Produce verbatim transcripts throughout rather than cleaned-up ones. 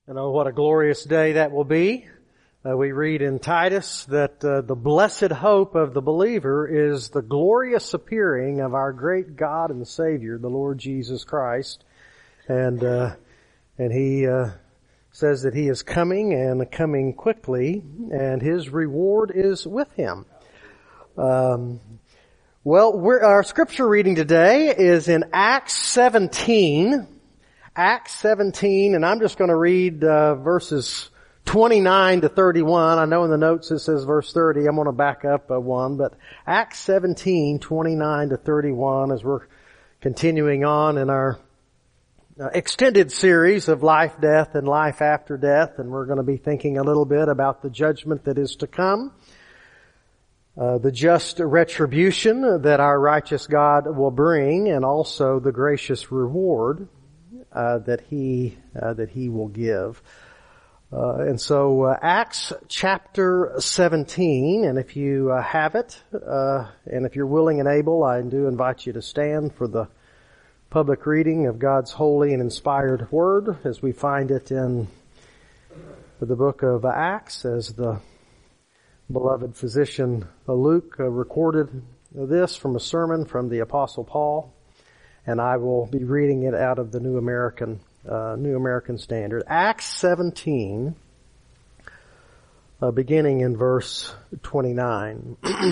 And oh, what a glorious day that will be. Uh, we read in Titus that uh, the blessed hope of the believer is the glorious appearing of our great God and Savior, the Lord Jesus Christ. And uh, and He uh, says that He is coming and coming quickly, and His reward is with Him. Um, well, we're, our scripture reading today is in Acts seventeen. Acts seventeen, and I'm just going to read uh, verses twenty-nine to thirty-one. I know in the notes it says verse thirty. I'm going to back up uh, one, but Acts seventeen, twenty-nine to thirty-one, as we're continuing on in our uh, extended series of life, death, and life after death, and we're going to be thinking a little bit about the judgment that is to come, uh, the just retribution that our righteous God will bring, and also the gracious reward Uh, that he uh, that he will give. Uh, and so uh, Acts chapter seventeen, and if you uh, have it, uh, and if you're willing and able, I do invite you to stand for the public reading of God's holy and inspired word as we find it in the book of Acts, as the beloved physician Luke uh, recorded this from a sermon from the Apostle Paul. And I will be reading it out of the New American, uh, New American Standard. Acts seventeen, uh, beginning in verse twenty-nine.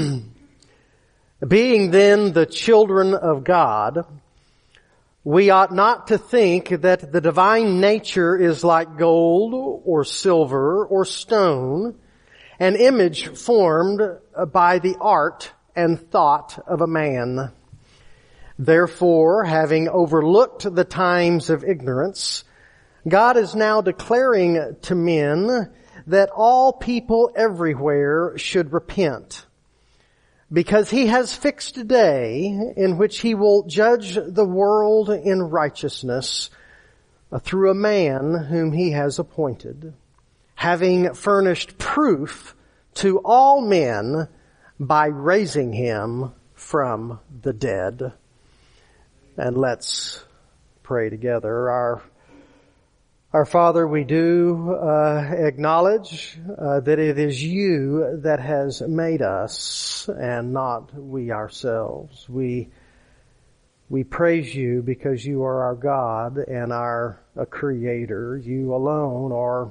Being then the children of God, we ought not to think that the divine nature is like gold or silver or stone, an image formed by the art and thought of a man. Therefore, having overlooked the times of ignorance, God is now declaring to men that all people everywhere should repent, because He has fixed a day in which He will judge the world in righteousness through a man whom He has appointed, having furnished proof to all men by raising Him from the dead. And let's pray together. Our our Father, we do uh, acknowledge uh, that it is You that has made us and not we ourselves. We we praise You because You are our God and our a Creator. You alone are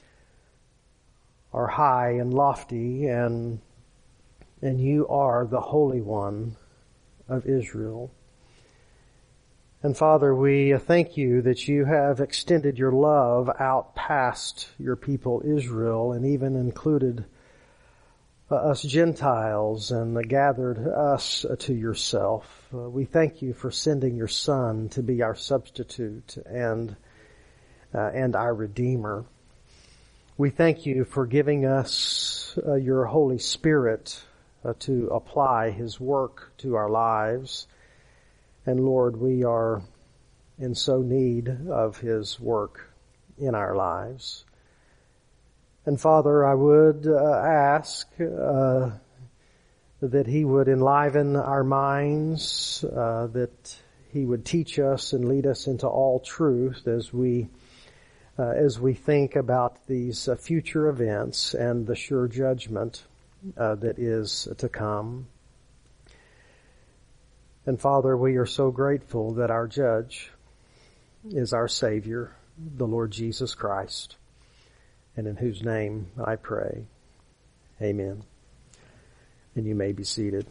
are high and lofty, and and You are the Holy One of Israel. And Father, we thank You that You have extended Your love out past Your people Israel, and even included uh, us Gentiles, and gathered us to Yourself. Uh, we thank You for sending Your Son to be our substitute and uh, and our Redeemer. We thank You for giving us uh, Your Holy Spirit uh, to apply His work to our lives. And Lord, we are in so need of His work in our lives. And Father, I would uh, ask uh, that He would enliven our minds, uh, that He would teach us and lead us into all truth as we uh, as we think about these uh, future events and the sure judgment uh, that is to come. And Father, we are so grateful that our judge is our Savior, the Lord Jesus Christ, and in whose name I pray. Amen. And you may be seated.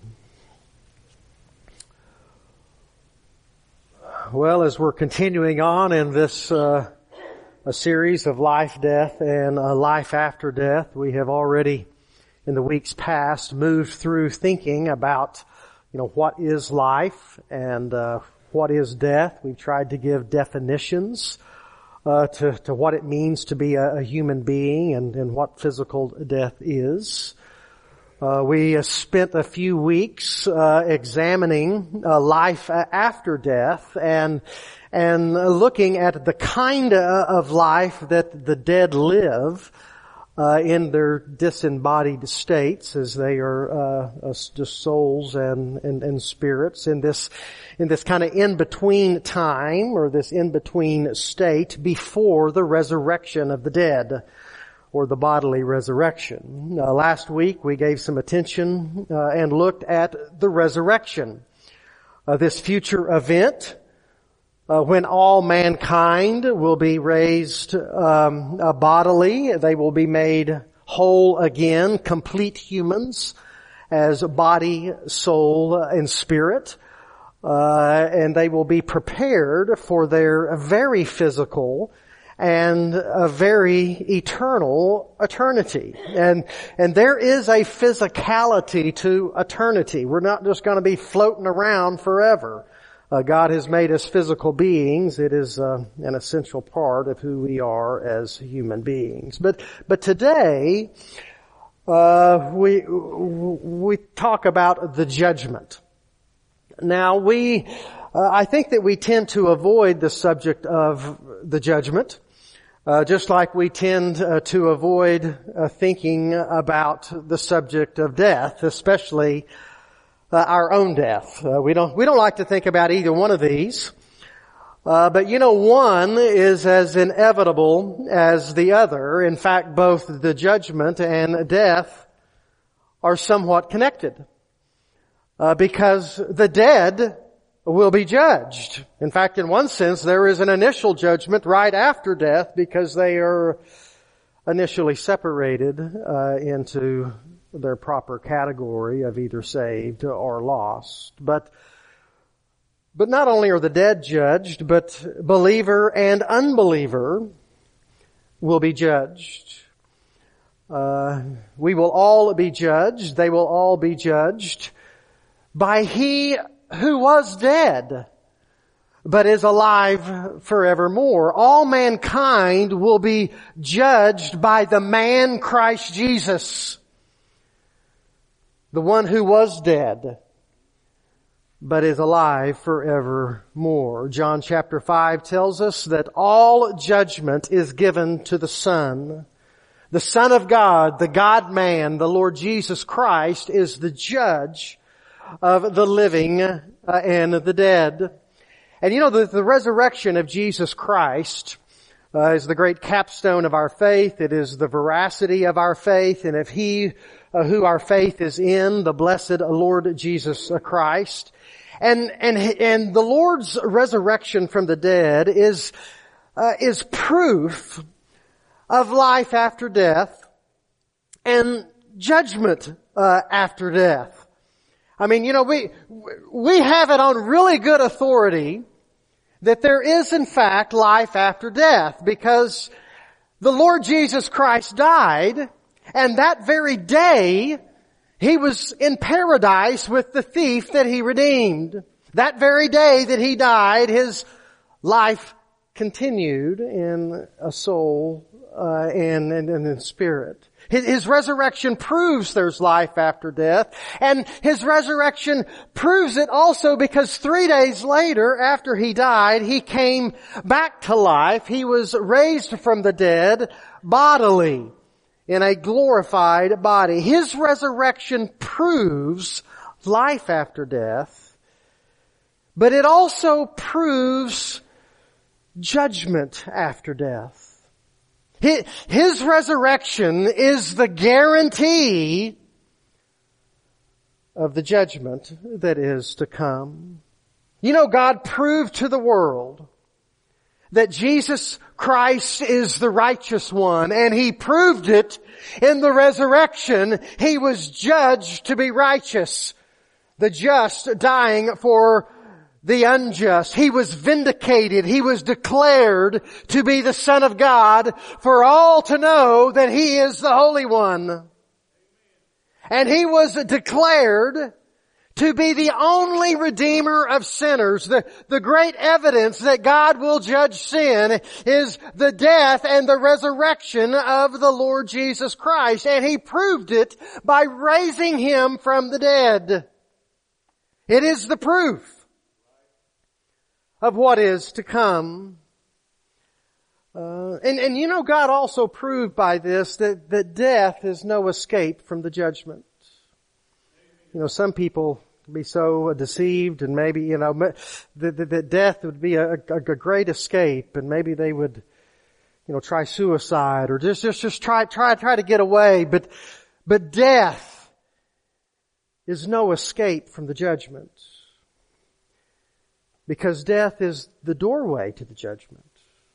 Well, as we're continuing on in this uh, a series of life, death, and uh, life after death, we have already, in the weeks past, moved through thinking about You know, what is life and uh, what is death? We've tried to give definitions uh, to, to what it means to be a, a human being, and, and what physical death is. Uh, we uh, spent a few weeks uh, examining uh, life after death and and looking at the kind of life that the dead live uh, in their disembodied states, as they are uh, just souls and, and, and spirits in this in this kind of in-between time, or this in-between state before the resurrection of the dead, or the bodily resurrection. Uh, last week we gave some attention uh, and looked at the resurrection, uh, this future event uh, when all mankind will be raised um, uh, bodily. They will be made whole again, complete humans, as body, soul, and spirit. Uh, and they will be prepared for their very physical and a very eternal eternity. And, and there is a physicality to eternity. We're not just going to be floating around forever. Uh, God has made us physical beings. It is uh, an essential part of who we are as human beings. But, but today, uh, we, we talk about the judgment. Now we, uh, I think that we tend to avoid the subject of the judgment, uh, just like we tend uh, to avoid uh, thinking about the subject of death, especially uh, our own death. Uh, we don't, we don't like to think about either one of these. Uh, but you know, one is as inevitable as the other. In fact, both the judgment and death are somewhat connected. Uh, because the dead will be judged. In fact, in one sense, there is an initial judgment right after death because they are initially separated uh, into their proper category of either saved or lost. But but not only are the dead judged, but believer and unbeliever will be judged. Uh, we will all be judged. They will all be judged by He who was dead, but is alive forevermore. All mankind will be judged by the man Christ Jesus, the one who was dead, but is alive forevermore. John chapter five tells us that all judgment is given to the Son. The Son of God, the God-man, the Lord Jesus Christ, is the judge of the living uh, and the dead. And you know, the, the resurrection of Jesus Christ uh, is the great capstone of our faith. It is the veracity of our faith. And if He uh, who our faith is in, the blessed Lord Jesus Christ. And, and, and the Lord's resurrection from the dead is, uh, is proof of life after death and judgment uh, after death. I mean, you know, we, we have it on really good authority that there is in fact life after death, because the Lord Jesus Christ died, and that very day He was in paradise with the thief that He redeemed. That very day that He died, His life continued in a soul uh, and, and, and in spirit. His, his resurrection proves there's life after death. And His resurrection proves it also because three days later, after He died, He came back to life. He was raised from the dead bodily, in a glorified body. His resurrection proves life after death, but it also proves judgment after death. His resurrection is the guarantee of the judgment that is to come. You know, God proved to the world that Jesus Christ is the righteous one, and He proved it in the resurrection. He was judged to be righteous, the just dying for the unjust. He was vindicated. He was declared to be the Son of God for all to know that He is the Holy One. And He was declared to be the only Redeemer of sinners. The, the great evidence that God will judge sin is the death and the resurrection of the Lord Jesus Christ. And He proved it by raising Him from the dead. It is the proof of what is to come. Uh, and, and you know, God also proved by this that, that death is no escape from the judgment. You know, some people be so deceived and maybe, you know, that, that, that death would be a, a, a great escape, and maybe they would, you know, try suicide or just, just, just try, try, try to get away. But, but death is no escape from the judgment, because death is the doorway to the judgment.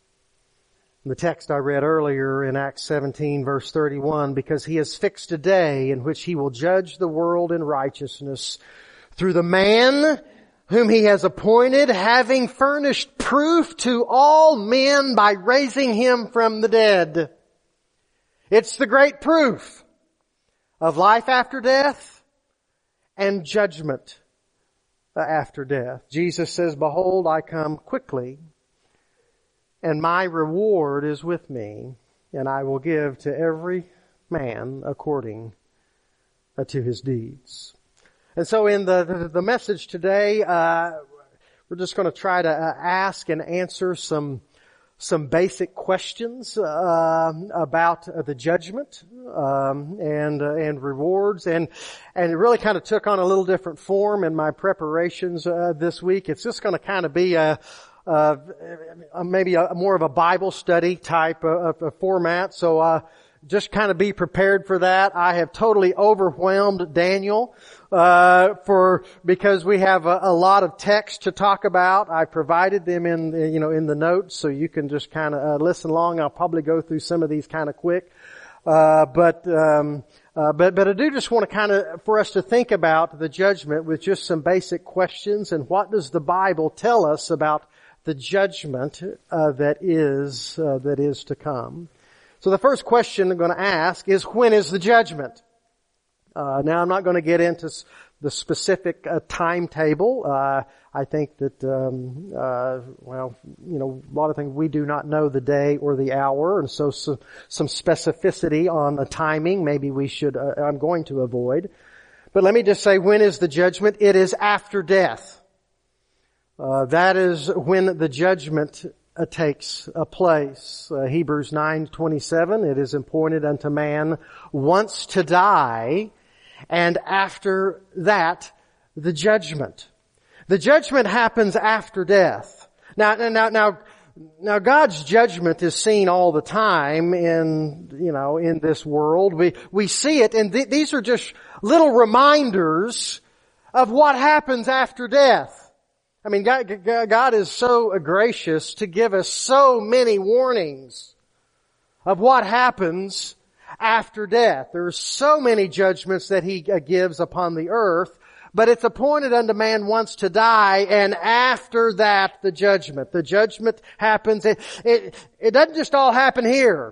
The text I read earlier in Acts seventeen verse thirty-one, because he has fixed a day in which he will judge the world in righteousness through the man whom he has appointed, having furnished proof to all men by raising him from the dead. It's the great proof of life after death and judgment after death. Jesus says, "Behold, I come quickly, and my reward is with me, and I will give to every man according to his deeds." And so in the, the, the message today, uh, we're just going to try to uh, ask and answer some some basic questions uh, about uh, the judgment um, and uh, and rewards, and and it really kind of took on a little different form in my preparations uh, this week. It's just going to kind of be a Uh, maybe a, more of a Bible study type of, of format. So, uh, just kind of be prepared for that. I have totally overwhelmed Daniel, uh, for, because we have a, a lot of text to talk about. I provided them in, you know, in the notes, so you can just kind of uh, listen along. I'll probably go through some of these kind of quick. Uh, but, um, uh, but, but I do just want to kind of, for us to think about the judgment with just some basic questions, and what does the Bible tell us about the judgment uh, that is uh, that is to come. So the first question I'm going to ask is, when is the judgment? Uh, now I'm not going to get into the specific uh, timetable. Uh, I think that um, uh, well, you know, a lot of things we do not know the day or the hour, and so, so some specificity on the timing maybe we should. Uh, I'm going to avoid. But let me just say, when is the judgment? It is after death. Uh, that is when the judgment uh, takes uh, place. Uh, Hebrews nine twenty-seven, it is appointed unto man once to die, and after that, the judgment. The judgment happens after death. Now, now, now, now God's judgment is seen all the time in, you know, in this world. We, we see it, and th- these are just little reminders of what happens after death. I mean, God, God is so gracious to give us so many warnings of what happens after death. There are so many judgments that He gives upon the earth, but it's appointed unto man once to die, and after that, the judgment. The judgment happens. It, it, it doesn't just all happen here.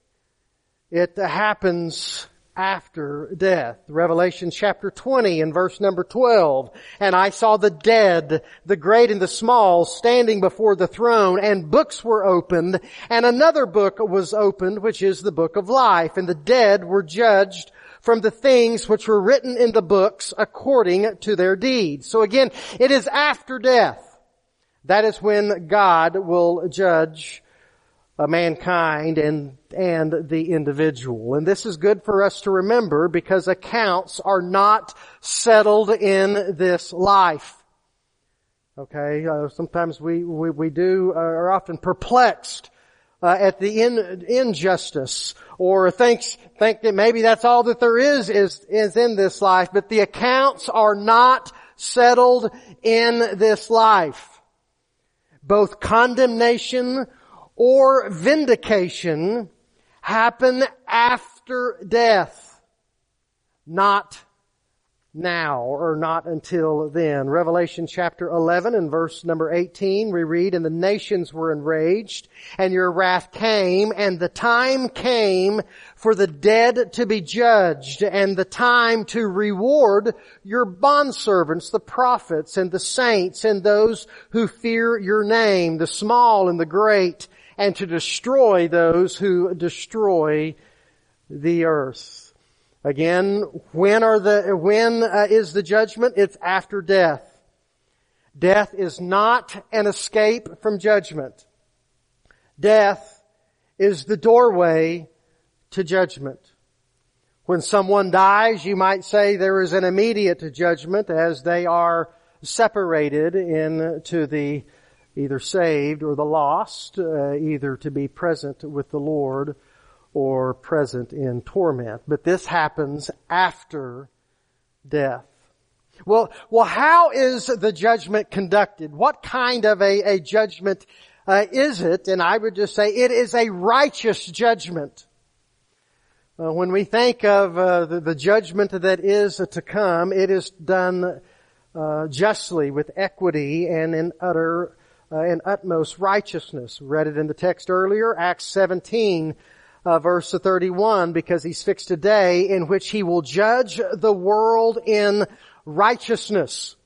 It happens after death. Revelation chapter twenty and verse number twelve. "And I saw the dead, the great and the small, standing before the throne, and books were opened, and another book was opened, which is the book of life. And the dead were judged from the things which were written in the books according to their deeds." So again, it is after death. That is when God will judge Uh, mankind and and the individual. And this is good for us to remember, because accounts are not settled in this life. Okay, uh, sometimes we we, we do uh, are often perplexed uh, at the in, injustice, or thinks think that maybe that's all that there is is is in this life. But the accounts are not settled in this life. Both condemnation or vindication happen after death, not now, or not until then. Revelation chapter eleven and verse number eighteen, we read, "And the nations were enraged, and your wrath came, and the time came for the dead to be judged, and the time to reward your bondservants, the prophets, and the saints, and those who fear your name, the small and the great, and to destroy those who destroy the earth." Again, when are the when uh, is the judgment? It's after death. Death is not an escape from judgment. Death is the doorway to judgment. When someone dies, you might say there is an immediate judgment as they are separated into the either saved or the lost, uh, either to be present with the Lord or present in torment. But this happens after death. Well, well, how is the judgment conducted? What kind of a, a judgment uh, is it? And I would just say it is a righteous judgment. Uh, when we think of uh, the, the judgment that is to come, it is done uh, justly with equity and in utter uh, and utmost righteousness. We read it in the text earlier, Acts seventeen, uh, verse thirty-one, because He's fixed a day in which He will judge the world in righteousness.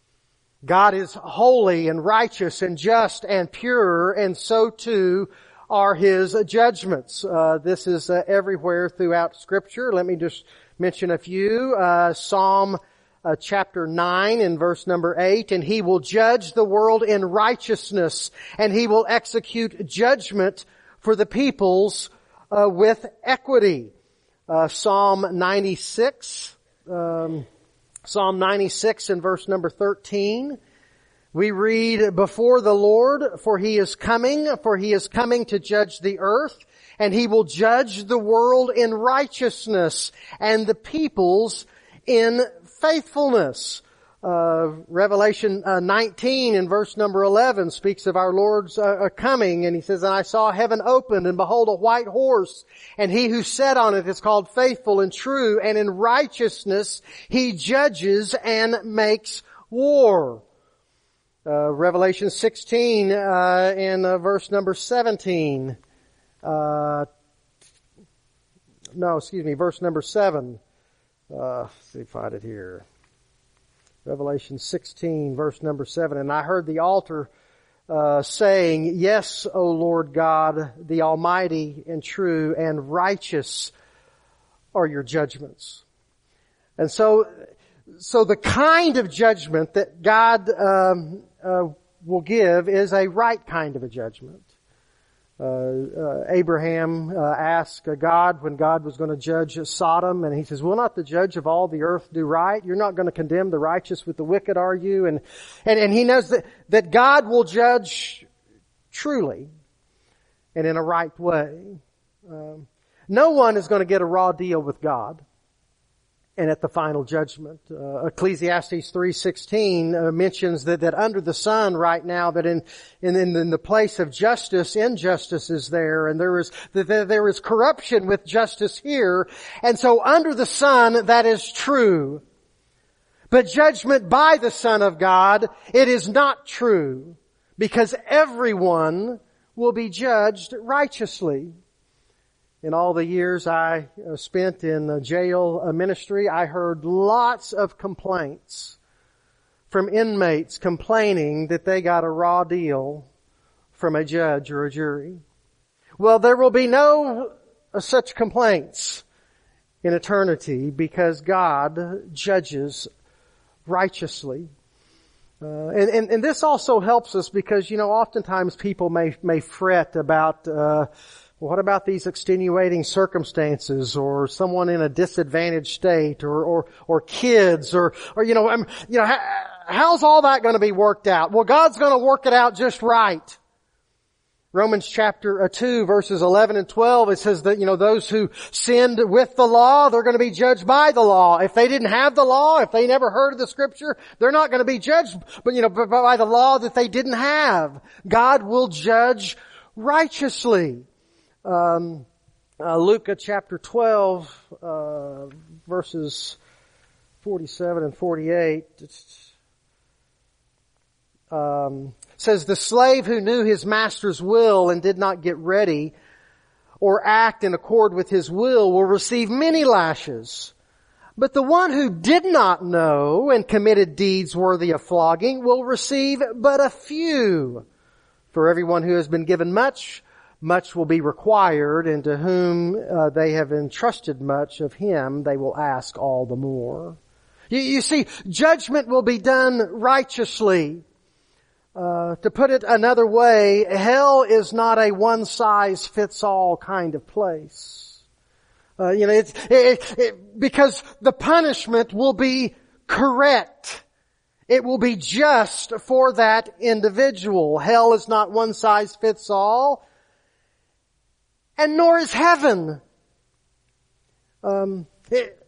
God is holy and righteous and just and pure, and so too are His judgments. Uh, this is uh, everywhere throughout Scripture. Let me just mention a few. Uh, Psalm uh, chapter nine and verse number eight, and He will judge the world in righteousness, and He will execute judgment for the peoples uh, with equity. Uh, Psalm ninety-six, um, Psalm ninety-six and verse number thirteen. We read, before the Lord, for He is coming, for He is coming to judge the earth, and He will judge the world in righteousness, and the peoples in faithfulness. Uh, Revelation uh, nineteen and verse number eleven speaks of our Lord's uh, coming, and He says, and I saw heaven opened, and behold a white horse, and He who sat on it is called Faithful and True, and in righteousness He judges and makes war. Uh, Revelation sixteen, uh, in uh, verse number seventeen. Uh, no, excuse me, verse number seven. Uh, let's see if I find it here. Revelation sixteen, verse number seven. And I heard the altar, uh, saying, yes, O Lord God, the Almighty and true and righteous are your judgments. And so, so the kind of judgment that God, um, Uh, will give is a right kind of a judgment. Uh, uh, Abraham uh, asked God when God was going to judge Sodom, and he says, will not the judge of all the earth do right? You're not going to condemn the righteous with the wicked, are you? And, and, and he knows that, that God will judge truly and in a right way. Um, no one is going to get a raw deal with God. And at the final judgment, uh, Ecclesiastes three sixteen uh, mentions that, that under the sun right now, that in, in, in the place of justice, injustice is there, and there is, that there is corruption with justice here. And so under the sun, that is true. But judgment by the Son of God, it is not true, because everyone will be judged righteously. In all the years I spent in the jail ministry, I heard lots of complaints from inmates complaining that they got a raw deal from a judge or a jury. Well, there will be no such complaints in eternity, because God judges righteously. Uh, and, and, and this also helps us because, you know, oftentimes people may, may fret about, uh, what about these extenuating circumstances, or someone in a disadvantaged state, or, or, or kids, or, or, you know, um, you know, how, how's all that going to be worked out? Well, God's going to work it out just right. Romans chapter two, verses eleven and twelve, it says that, you know, those who sinned with the law, they're going to be judged by the law. If they didn't have the law, if they never heard of the Scripture, they're not going to be judged, but, you know, by the law that they didn't have. God will judge righteously. Um, uh, Luke chapter twelve, uh, verses forty-seven and forty-eight, um, says, the slave who knew his master's will and did not get ready or act in accord with his will will receive many lashes. But the one who did not know and committed deeds worthy of flogging will receive but a few. For everyone who has been given much, much will be required, and to whom uh, they have entrusted much, of him they will ask all the more. You, you see, judgment will be done righteously. Uh, to put it another way, hell is not a one-size-fits-all kind of place. Uh, you know, it's, it, it, because the punishment will be correct. It will be just for that individual. Hell is not one size fits all, and nor is heaven. Um, it,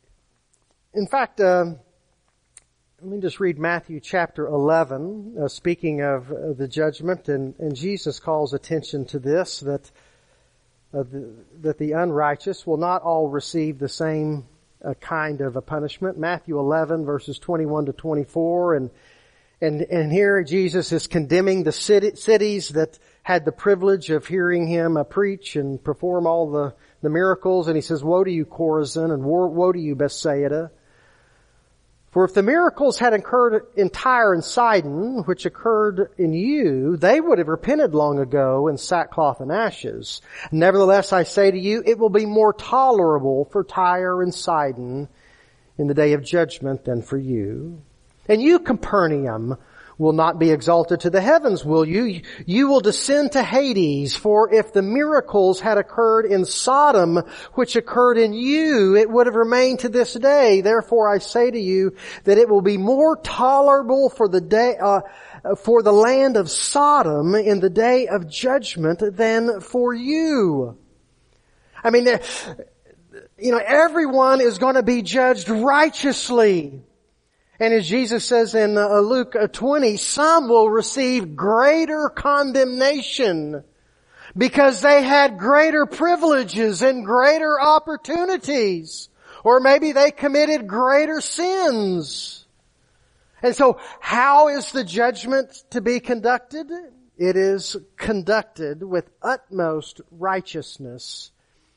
in fact, uh, let me just read Matthew chapter eleven, uh, speaking of uh, the judgment, and, and Jesus calls attention to this, that uh, the, that the unrighteous will not all receive the same a kind of a punishment. Matthew eleven verses twenty-one to twenty-four, and and and here Jesus is condemning the city, cities that had the privilege of hearing him uh, preach and perform all the the miracles, and he says, "Woe to you, Chorazin, and woe, woe to you, Bethsaida! For if the miracles had occurred in Tyre and Sidon, which occurred in you, they would have repented long ago in sackcloth and ashes. Nevertheless, I say to you, it will be more tolerable for Tyre and Sidon in the day of judgment than for you. And you, Capernaum, will not be exalted to the heavens, will you? You will descend to Hades, for if the miracles had occurred in Sodom, which occurred in you, it would have remained to this day. Therefore I say to you that it will be more tolerable for the day, uh, for the land of Sodom in the day of judgment than for you." I mean, you know, everyone is going to be judged righteously. And as Jesus says in uh, Luke twenty, some will receive greater condemnation because they had greater privileges and greater opportunities. Or maybe they committed greater sins. And so how is the judgment to be conducted? It is conducted with utmost righteousness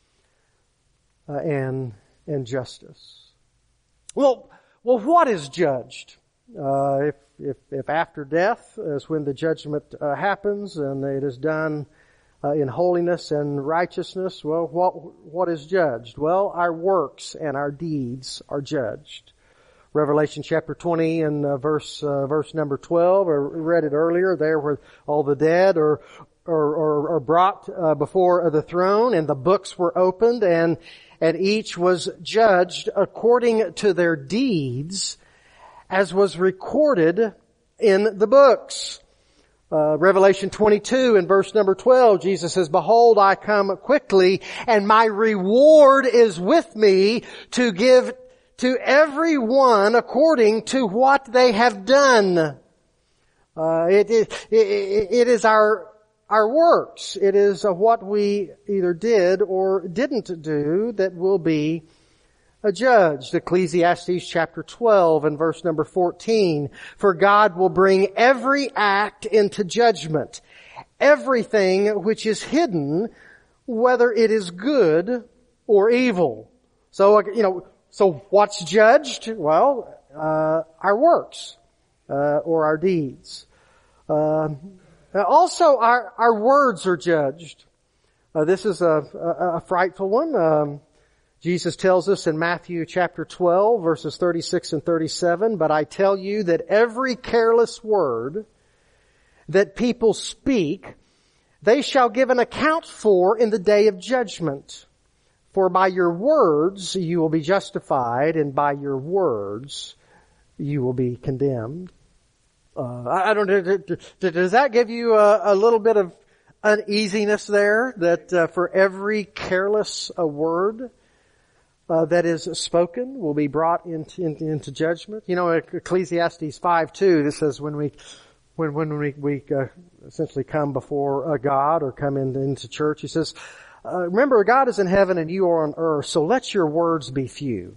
uh, and, and justice. Well, Well, what is judged? Uh, if, if, if after death is when the judgment uh, happens and it is done uh, in holiness and righteousness, well, what, what is judged? Well, our works and our deeds are judged. Revelation chapter twenty and uh, verse, uh, verse number twelve, I read it earlier, there where all the dead are, are, are, are brought uh, before the throne, and the books were opened, and And each was judged according to their deeds, as was recorded in the books. Uh, Revelation twenty-two and verse number twelve, Jesus says, "Behold, I come quickly, and my reward is with me to give to every one according to what they have done." Uh, it, it, it, it is our Our works. It is what we either did or didn't do that will be judged. Ecclesiastes chapter twelve and verse number fourteen. "For God will bring every act into judgment, everything which is hidden, whether it is good or evil." So, you know, so what's judged? Well, uh, our works, uh, or our deeds. Uh, Also, our, our words are judged. Uh, this is a, a, a frightful one. Um, Jesus tells us in Matthew chapter twelve, verses thirty-six and thirty-seven, "But I tell you that every careless word that people speak, they shall give an account for in the day of judgment. For by your words you will be justified, and by your words you will be condemned." Uh, I don't know, does that give you a, a little bit of uneasiness there, that uh, for every careless uh, word uh, that is spoken will be brought into, into, into judgment? You know, Ecclesiastes five two, this says when we, when, when we, we uh, essentially come before uh, God or come in, into church, he says, uh, "Remember, God is in heaven and you are on earth, so let your words be few."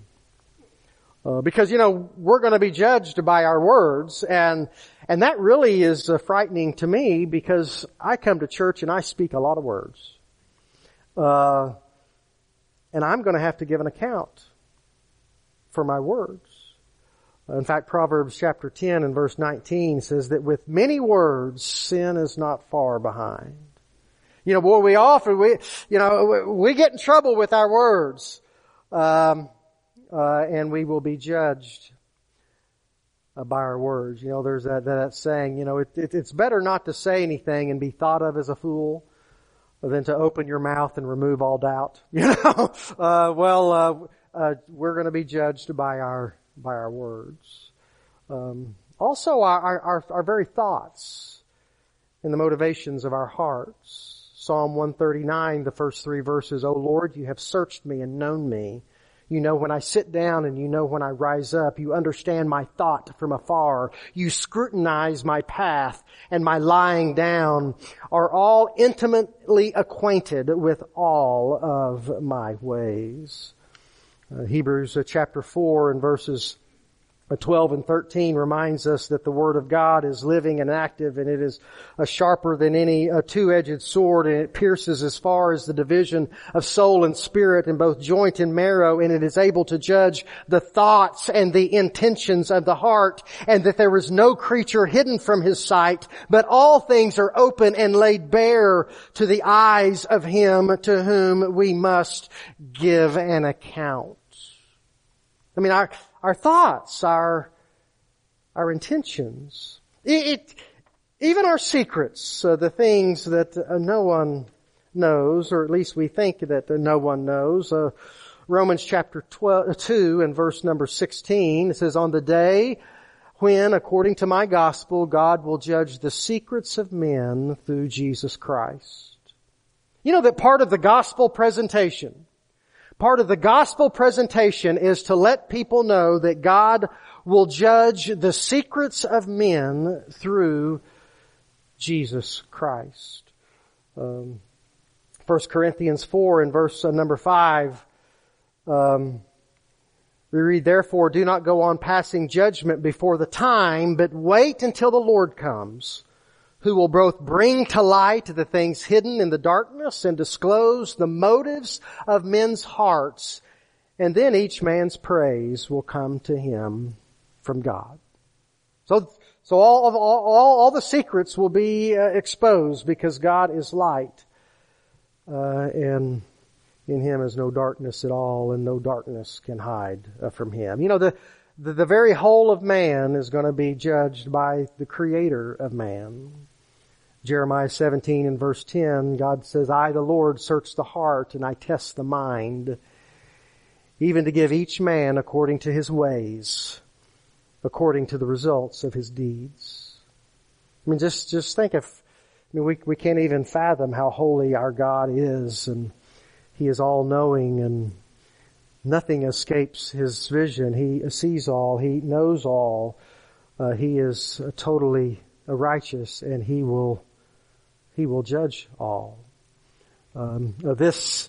Uh, because, you know, we're going to be judged by our words, and and that really is uh, frightening to me, because I come to church and I speak a lot of words. Uh, and I'm going to have to give an account for my words. In fact, Proverbs chapter ten and verse nineteen says that with many words, sin is not far behind. You know, boy, we often, we, you know, we get in trouble with our words. Um, Uh, and we will be judged. uh, by our words. You know, there's that, that saying, you know, it, it, it's better not to say anything and be thought of as a fool than to open your mouth and remove all doubt. You know, uh, well, uh, uh, we're going to be judged by our, by our words. Um, also our, our, our very thoughts and the motivations of our hearts. Psalm one thirty-nine, the first three verses, O Lord, you have searched me and known me. You know when I sit down and you know when I rise up. You understand my thought from afar. You scrutinize my path and my lying down, are all intimately acquainted with all of my ways. Uh, Hebrews uh, chapter four and verses twelve and thirteen reminds us that the Word of God is living and active, and it is uh, sharper than any uh, two-edged sword, and it pierces as far as the division of soul and spirit and both joint and marrow, and it is able to judge the thoughts and the intentions of the heart, and that there is no creature hidden from His sight, but all things are open and laid bare to the eyes of Him to whom we must give an account. I mean, our Our thoughts, our, our intentions, it, it even our secrets, uh, the things that uh, no one knows, or at least we think that uh, no one knows. Uh, Romans chapter twelve, two and verse number sixteen, it says, on the day when, according to my gospel, God will judge the secrets of men through Jesus Christ. You know that part of the gospel presentation Part of the gospel presentation is to let people know that God will judge the secrets of men through Jesus Christ. Um, First Corinthians four and verse uh, number five, um, we read, therefore do not go on passing judgment before the time, but wait until the Lord comes, who will both bring to light the things hidden in the darkness and disclose the motives of men's hearts. And then each man's praise will come to him from God. So, so all of, all, all, all the secrets will be uh, exposed because God is light. Uh, and in Him is no darkness at all, and no darkness can hide uh, from Him. You know, the, the, the very whole of man is going to be judged by the Creator of man. Jeremiah seventeen and verse ten, God says, I, the Lord, search the heart and I test the mind, even to give each man according to his ways, according to the results of his deeds. I mean, just, just think of, I mean, we, we can't even fathom how holy our God is, and He is all-knowing, and nothing escapes His vision. He sees all. He knows all. Uh, he is totally righteous, and He will He will judge all. Um, this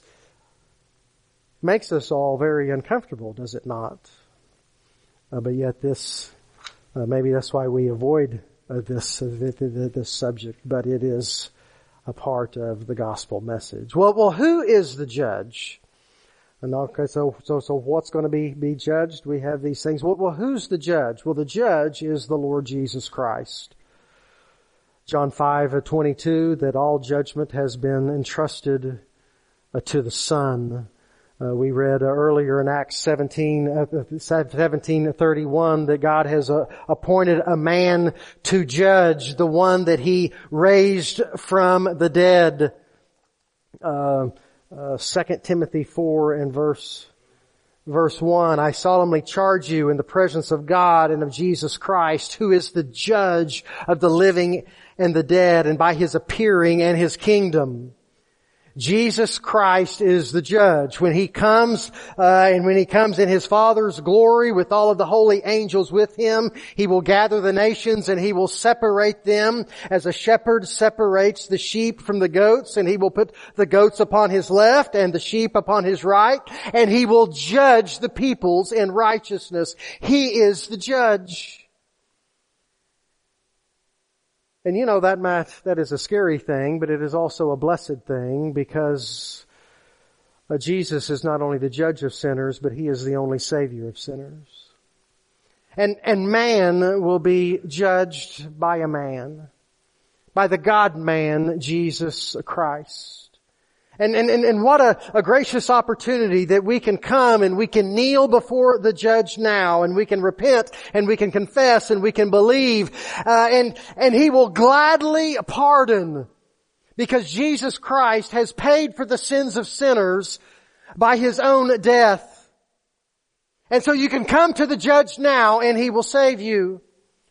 makes us all very uncomfortable, does it not? Uh, but yet this, uh, maybe that's why we avoid uh, this, uh, this subject, but it is a part of the gospel message. Well, well, who is the judge? And okay, so, so, so what's going to be, be judged? We have these things. Well, well, who's the judge? Well, the judge is the Lord Jesus Christ. John five twenty-two, that all judgment has been entrusted uh, to the Son. Uh, we read uh, earlier in Acts seventeen, uh, seventeen thirty-one that God has uh, appointed a man to judge, the one that He raised from the dead. Uh, uh, Second Timothy four and verse Verse one, I solemnly charge you in the presence of God and of Jesus Christ, who is the judge of the living and the dead, and by His appearing and His kingdom. Jesus Christ is the judge. When He comes, uh, and when He comes in His Father's glory with all of the holy angels with Him, He will gather the nations and He will separate them as a shepherd separates the sheep from the goats, and He will put the goats upon His left and the sheep upon His right, and He will judge the peoples in righteousness. He is the judge. And you know, that math, that is a scary thing, but it is also a blessed thing, because uh, Jesus is not only the judge of sinners, but He is the only Savior of sinners. And, and man will be judged by a man, by the God-man, Jesus Christ. And, and, and, and what a, a gracious opportunity that we can come and we can kneel before the judge now, and we can repent and we can confess and we can believe, uh, and, and He will gladly pardon, because Jesus Christ has paid for the sins of sinners by His own death. And so you can come to the judge now and He will save you.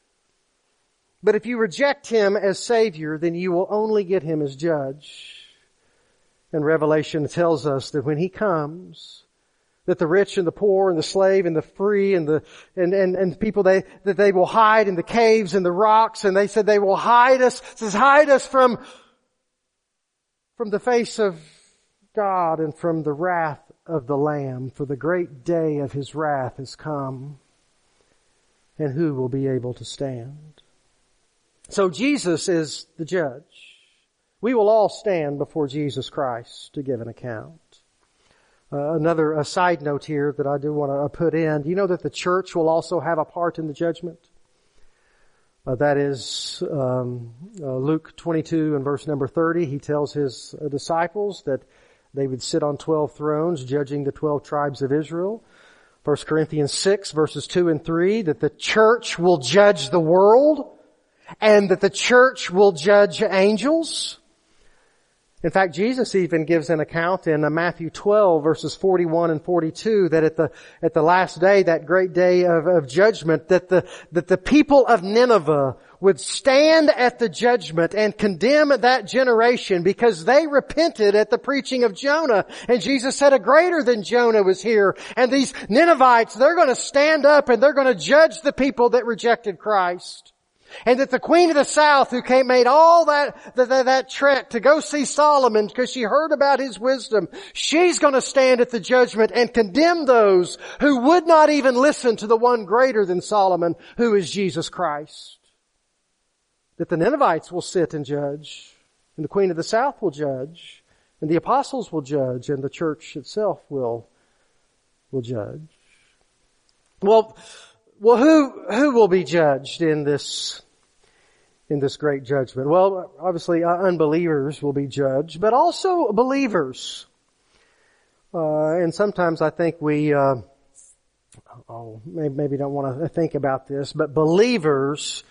But if you reject Him as Savior, then you will only get Him as judge. And Revelation tells us that when He comes, that the rich and the poor and the slave and the free and the and and, and people they that they will hide in the caves and the rocks, and they said they will hide us, says hide us from from the face of God and from the wrath of the Lamb, for the great day of His wrath has come. And who will be able to stand? So Jesus is the judge. We will all stand before Jesus Christ to give an account. Uh, another a side note here that I do want to put in. Do you know that the church will also have a part in the judgment? Uh, that is um, uh, Luke twenty-two and verse number thirty. He tells His uh, disciples that they would sit on twelve thrones judging the twelve tribes of Israel. First Corinthians six verses two and three, that the church will judge the world and that the church will judge angels. In fact, Jesus even gives an account in Matthew twelve verses forty-one and forty-two that at the, at the last day, that great day of, of judgment, that the, that the people of Nineveh would stand at the judgment and condemn that generation because they repented at the preaching of Jonah. And Jesus said a greater than Jonah was here. And these Ninevites, they're going to stand up and they're going to judge the people that rejected Christ. And that the Queen of the South, who came, made all that, that, that trek to go see Solomon because she heard about his wisdom, she's going to stand at the judgment and condemn those who would not even listen to the one greater than Solomon, who is Jesus Christ. That the Ninevites will sit and judge, and the Queen of the South will judge, and the apostles will judge, and the church itself will, will judge. Well, Well, who, who will be judged in this, in this great judgment? Well, obviously, uh, unbelievers will be judged, but also believers. Uh, and sometimes I think we, uh, oh, maybe, maybe don't want to think about this, but believers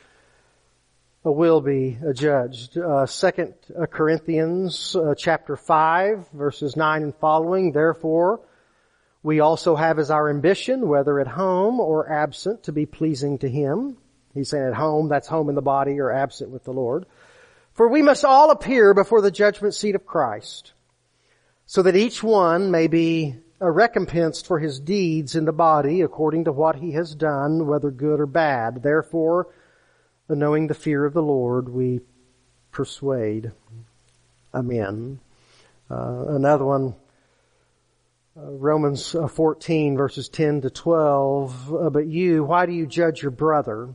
will be judged. Uh, Second Corinthians, uh, chapter five, verses nine and following, therefore, we also have as our ambition, whether at home or absent, to be pleasing to Him. He's saying at home, that's home in the body, or absent with the Lord. For we must all appear before the judgment seat of Christ, so that each one may be recompensed for his deeds in the body according to what he has done, whether good or bad. Therefore, knowing the fear of the Lord, we persuade. Amen. Uh, another one, Uh, Romans uh, fourteen verses ten to twelve, uh, but you, why do you judge your brother?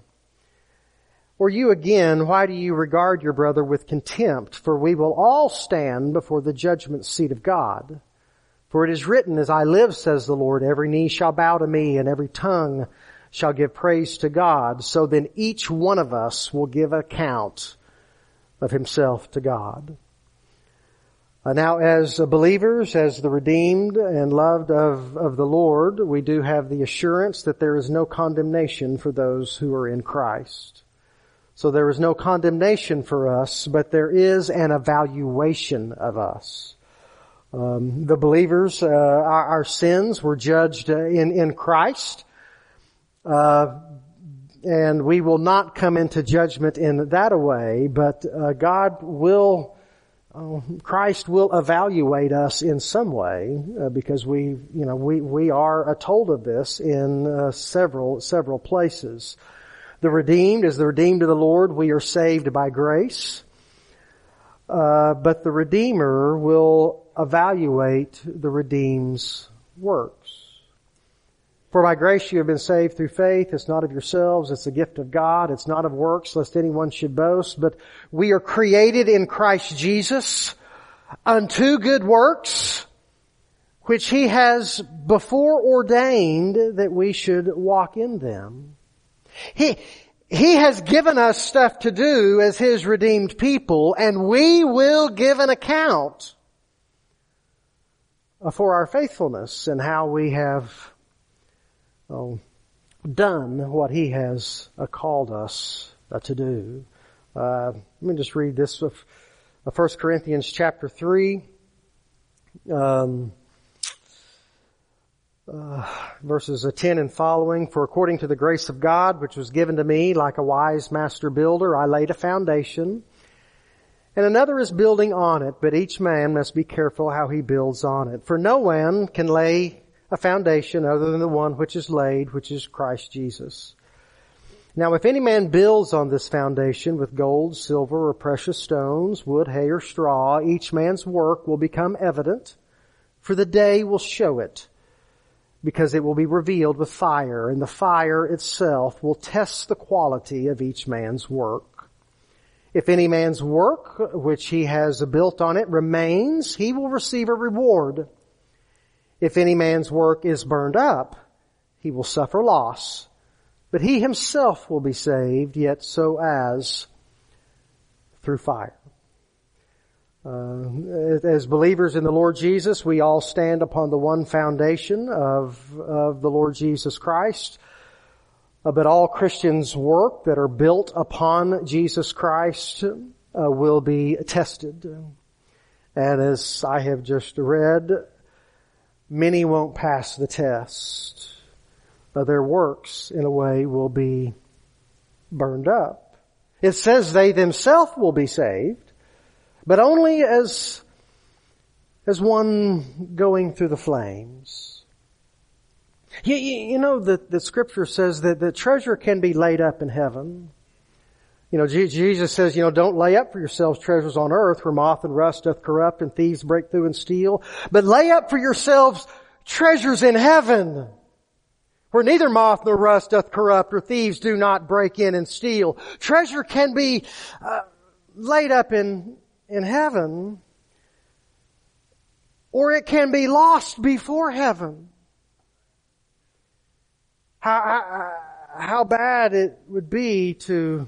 Or you again, why do you regard your brother with contempt? For we will all stand before the judgment seat of God. For it is written, as I live, says the Lord, every knee shall bow to me and every tongue shall give praise to God. So then each one of us will give account of himself to God. Uh, now, as uh, believers, as the redeemed and loved of, of the Lord, we do have the assurance that there is no condemnation for those who are in Christ. So there is no condemnation for us, but there is an evaluation of us. Um, the believers, uh, our, our sins were judged uh, in, in Christ, uh, and we will not come into judgment in that way, but uh, God will Oh, Christ will evaluate us in some way, uh, because we, you know, we, we are uh, told of this in uh, several, several places. The redeemed, as the redeemed of the Lord, we are saved by grace. Uh, but the Redeemer will evaluate the redeemed's works. For by grace you have been saved through faith. It's not of yourselves. It's a gift of God. It's not of works, lest anyone should boast. But we are created in Christ Jesus unto good works, which He has before ordained that we should walk in them. He, He has given us stuff to do as His redeemed people, and we will give an account for our faithfulness and how we have oh, done what He has uh, called us uh, to do. Uh, let me just read this of uh, First Corinthians chapter three, um, uh, verses ten and following. For according to the grace of God, which was given to me, like a wise master builder, I laid a foundation, and another is building on it, but each man must be careful how he builds on it. For no one can lay a foundation other than the one which is laid, which is Christ Jesus. Now if any man builds on this foundation with gold, silver, or precious stones, wood, hay, or straw, each man's work will become evident, for the day will show it, because it will be revealed with fire, and the fire itself will test the quality of each man's work. If any man's work, which he has built on it, remains, he will receive a reward. If any man's work is burned up, he will suffer loss, but he himself will be saved, yet so as through fire. Uh, as believers in the Lord Jesus, we all stand upon the one foundation of, of the Lord Jesus Christ. Uh, but all Christians' work that are built upon Jesus Christ uh, will be tested. And as I have just read, many won't pass the test. Uh, their works, in a way, will be burned up. It says they themselves will be saved, but only as, as one going through the flames. You, you know that the Scripture says that the treasure can be laid up in heaven. You know, Jesus says, you know, don't lay up for yourselves treasures on earth where moth and rust doth corrupt and thieves break through and steal, but lay up for yourselves treasures in heaven where neither moth nor rust doth corrupt or thieves do not break in and steal. Treasure can be uh, laid up in, in heaven, or it can be lost before heaven. How, how, how bad it would be to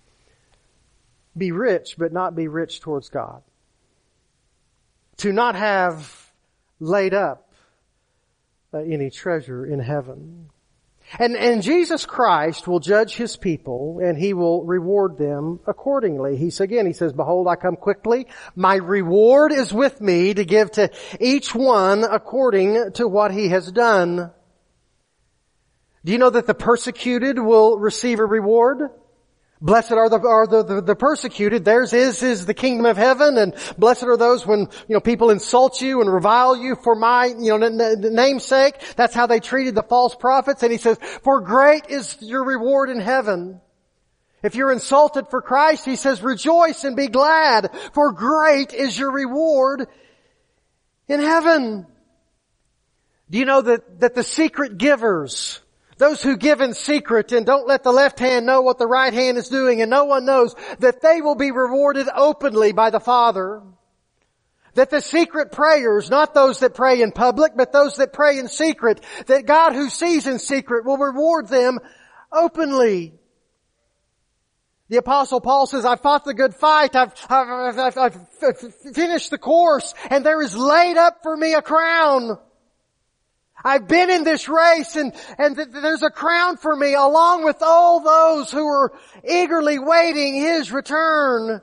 be rich but not be rich towards God. To not have laid up uh, any treasure in heaven. And, and Jesus Christ will judge His people and He will reward them accordingly. He's again, He says, behold, I come quickly. My reward is with me to give to each one according to what he has done. Do you know that the persecuted will receive a reward? Blessed are the, are the, the, the persecuted. Theirs is, is the kingdom of heaven. And blessed are those when, you know, people insult you and revile you for my, you know, n- n- name's sake. That's how they treated the false prophets. And He says, for great is your reward in heaven. If you're insulted for Christ, He says, rejoice and be glad, for great is your reward in heaven. Do you know that, that the secret givers, those who give in secret and don't let the left hand know what the right hand is doing and no one knows, that they will be rewarded openly by the Father. That the secret prayers, not those that pray in public, but those that pray in secret, that God who sees in secret will reward them openly. The Apostle Paul says, I've fought the good fight, I've, I've, I've, I've finished the course, and there is laid up for me a crown. I've been in this race and, and th- there's a crown for me along with all those who are eagerly waiting His return.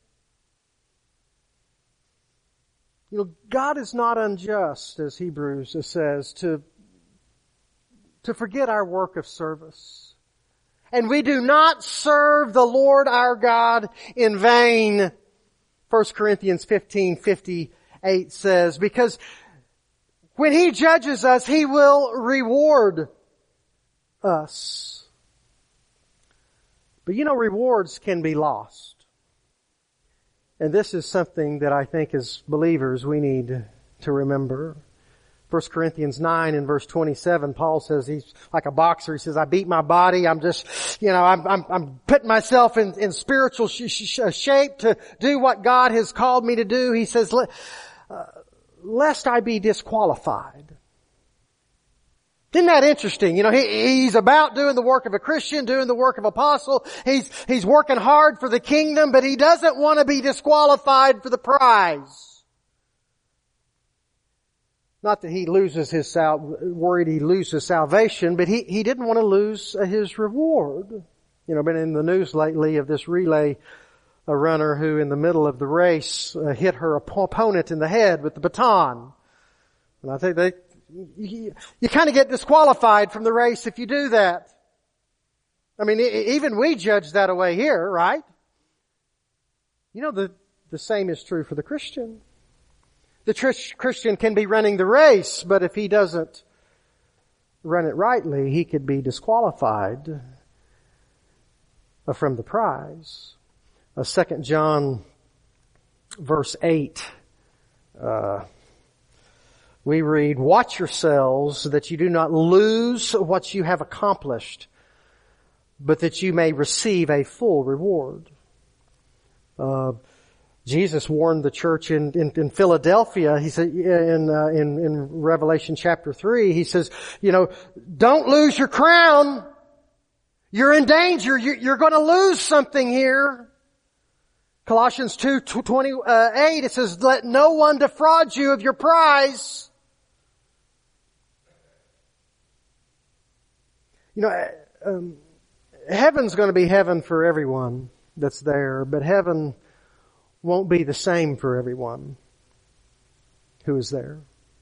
You know, God is not unjust, as Hebrews says, to, to forget our work of service. And we do not serve the Lord our God in vain. First Corinthians fifteen fifty-eight says, because when He judges us, He will reward us. But you know, rewards can be lost. And this is something that I think as believers we need to remember. First Corinthians nine and verse twenty-seven, Paul says he's like a boxer. He says, I beat my body. I'm just, you know, I'm, I'm, I'm putting myself in, in spiritual sh- sh- shape to do what God has called me to do. He says, uh, lest I be disqualified. Isn't that interesting? You know, he, he's about doing the work of a Christian, doing the work of apostle. He's, he's working hard for the kingdom, but he doesn't want to be disqualified for the prize. Not that he loses his sal- worried he loses salvation, but he, he didn't want to lose his reward. You know, been in the news lately of this relay a runner who in the middle of the race uh, hit her opponent in the head with the baton. And I think they, you, you kind of get disqualified from the race if you do that. I mean, even we judge that away here, right? You know, the, the same is true for the Christian. The tr- Christian can be running the race, but if he doesn't run it rightly, he could be disqualified from the prize. Uh, Second John verse eight, uh, we read, "Watch yourselves that you do not lose what you have accomplished, but that you may receive a full reward." Uh, Jesus warned the church in, in, in Philadelphia. He said in, uh, in in Revelation chapter three, he says, you know, don't lose your crown. You're in danger. You're, you're going to lose something here. Colossians two twenty-eight, it says, "Let no one defraud you of your prize." You know, um, heaven's going to be heaven for everyone that's there, but heaven won't be the same for everyone who is there.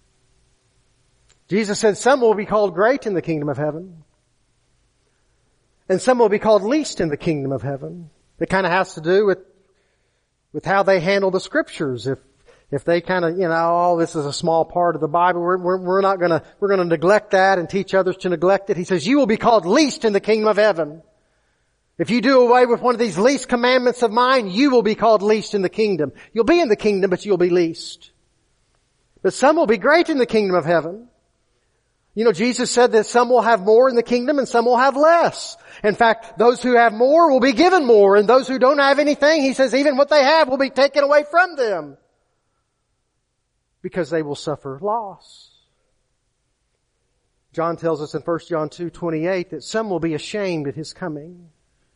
Jesus said some will be called great in the kingdom of heaven, and some will be called least in the kingdom of heaven. It kind of has to do with with how they handle the scriptures. If if they kind of, you know, oh, this is a small part of the Bible, we're we're, we're not going to we're going to neglect that and teach others to neglect it. He says, you will be called least in the kingdom of heaven. If you do away with one of these least commandments of mine, you will be called least in the kingdom. You'll be in the kingdom, but you'll be least. But some will be great in the kingdom of heaven. You know, Jesus said that some will have more in the kingdom and some will have less. In fact, those who have more will be given more, and those who don't have anything, he says, even what they have will be taken away from them, because they will suffer loss. John tells us in First John two twenty-eight that some will be ashamed at his coming.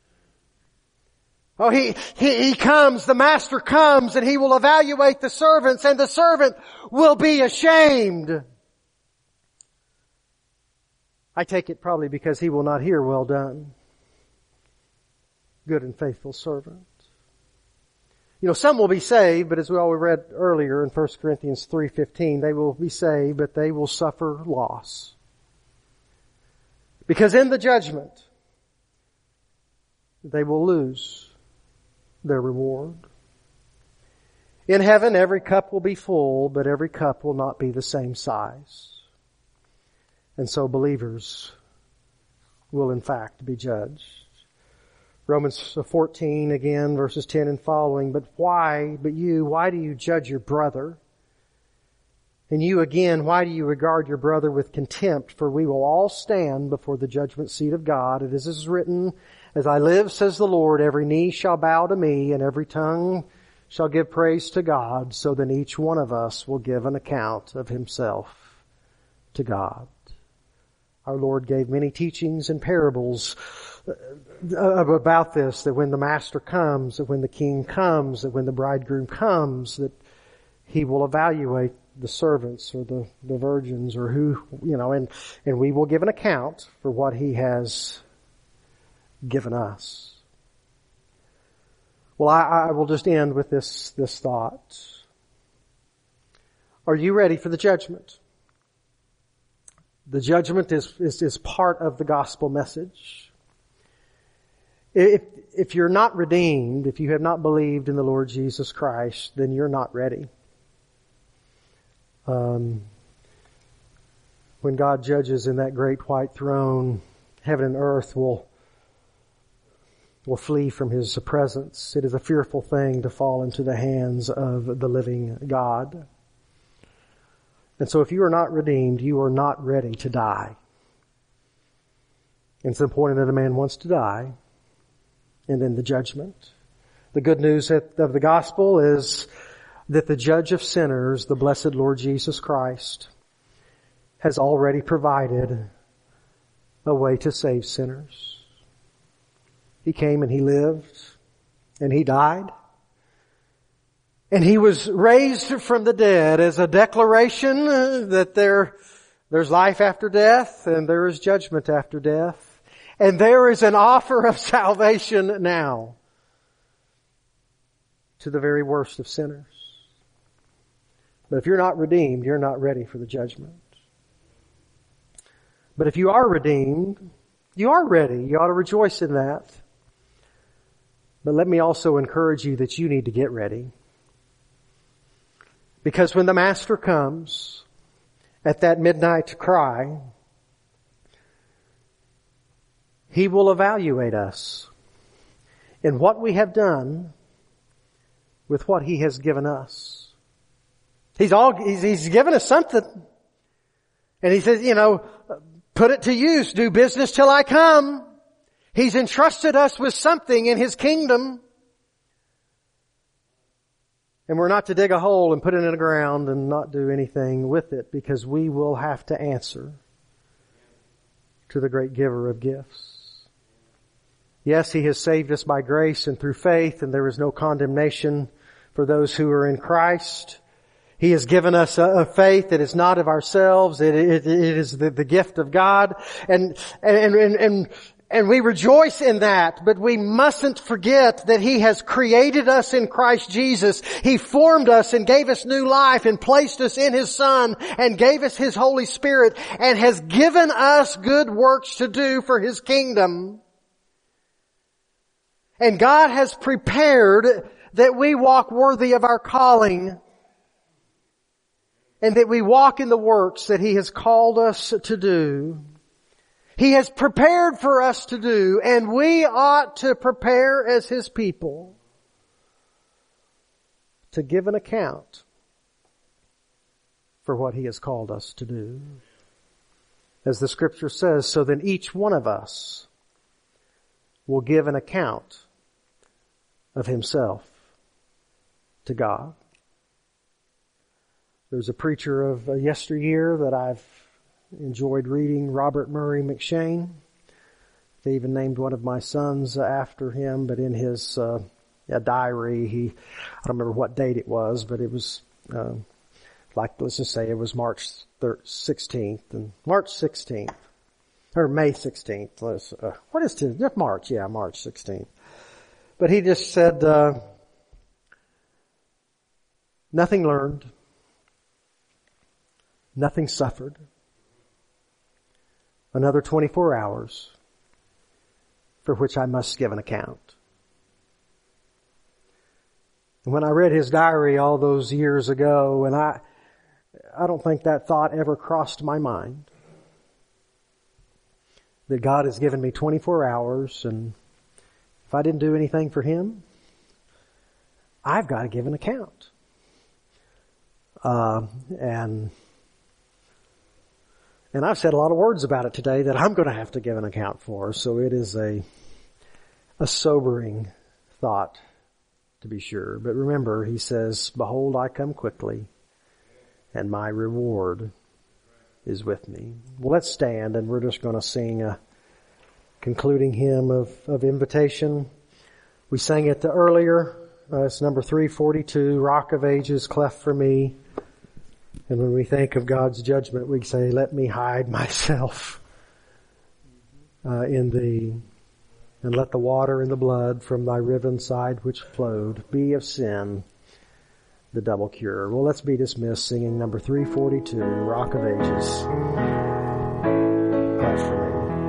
Oh, he, he, he comes, the master comes, and he will evaluate the servants, and the servant will be ashamed. I take it probably because he will not hear, "Well done, good and faithful servant." You know, some will be saved, but as we all read earlier in First Corinthians three fifteen, they will be saved, but they will suffer loss. Because in the judgment, they will lose their reward. In heaven, every cup will be full, but every cup will not be the same size. And so believers will in fact be judged. Romans fourteen again, verses ten and following, "But why, but you, why do you judge your brother? And you again, why do you regard your brother with contempt? For we will all stand before the judgment seat of God. It is written, as I live, says the Lord, every knee shall bow to me, and every tongue shall give praise to God. So then each one of us will give an account of himself to God." Our Lord gave many teachings and parables about this, that when the master comes, that when the king comes, that when the bridegroom comes, that he will evaluate the servants or the, the virgins or who, you know, and, and we will give an account for what he has given us. Well, I, I will just end with this, this thought. Are you ready for the judgment? The judgment is, is, is part of the gospel message. If, if you're not redeemed, if you have not believed in the Lord Jesus Christ, then you're not ready. Um, when God judges in that great white throne, heaven and earth will, will flee from His presence. It is a fearful thing to fall into the hands of the living God. And so if you are not redeemed, you are not ready to die. And it's important that a man wants to die. And then the judgment. The good news of the gospel is that the judge of sinners, the blessed Lord Jesus Christ, has already provided a way to save sinners. He came and He lived and He died. And He was raised from the dead as a declaration that there, there's life after death and there is judgment after death. And there is an offer of salvation now to the very worst of sinners. But if you're not redeemed, you're not ready for the judgment. But if you are redeemed, you are ready. You ought to rejoice in that. But let me also encourage you that you need to get ready. Because when the Master comes at that midnight cry, He will evaluate us in what we have done with what He has given us. He's all, He's, he's given us something. And He says, you know, put it to use, do business till I come. He's entrusted us with something in His kingdom. And we're not to dig a hole and put it in the ground and not do anything with it, because we will have to answer to the great giver of gifts. Yes, He has saved us by grace and through faith, and there is no condemnation for those who are in Christ. He has given us a, a faith that is not of ourselves. It, it, it is the, the gift of God. And, and, and, and, and we rejoice in that, but we mustn't forget that He has created us in Christ Jesus. He formed us and gave us new life and placed us in His Son and gave us His Holy Spirit and has given us good works to do for His kingdom. And God has prepared that we walk worthy of our calling, and that we walk in the works that He has called us to do. He has prepared for us to do, and we ought to prepare as His people to give an account for what He has called us to do. As the Scripture says, so then each one of us will give an account of himself to God. There's a preacher of uh, yesteryear that I've enjoyed reading, Robert Murray McShane. They even named one of my sons uh, after him, but in his uh, a diary, he, I don't remember what date it was, but it was uh, like, let's just say it was March sixteenth, and March sixteenth, or May sixteenth. Let's, uh, what is today? Just March, yeah, March sixteenth. But he just said, uh, nothing learned, nothing suffered. Another twenty-four hours for which I must give an account. And when I read his diary all those years ago, and I, I don't think that thought ever crossed my mind, that God has given me twenty-four hours, and if I didn't do anything for Him, I've got to give an account. Uh, and And I've said a lot of words about it today that I'm going to have to give an account for. So it is a, a sobering thought, to be sure. But remember, He says, behold, I come quickly, and my reward is with me. Well, let's stand, and we're just going to sing a concluding hymn of, of invitation. We sang it earlier. Uh, it's number three forty-two, Rock of Ages, cleft for me. And when we think of God's judgment, we say, let me hide myself uh, in Thee, and let the water and the blood from Thy riven side which flowed be of sin the double cure. Well, let's be dismissed singing number three forty-two, Rock of Ages, cleft for me.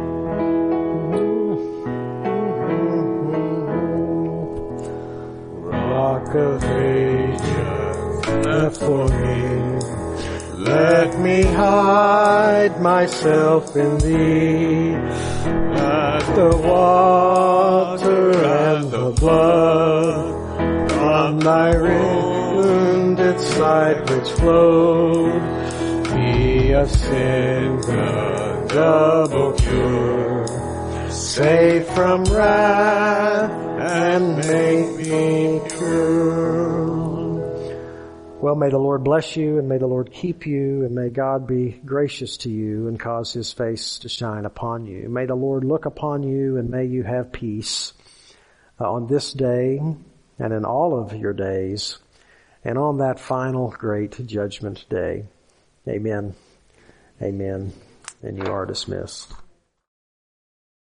Rock of Ages, cleft for me. Let me hide myself in Thee. Let the water and the blood from Thy wounded side which flowed be of sin the double cure. Save from wrath and make me true. Well, may the Lord bless you, and may the Lord keep you, and may God be gracious to you and cause His face to shine upon you. May the Lord look upon you, and may you have peace uh, on this day and in all of your days, and on that final great judgment day. Amen. Amen. And you are dismissed.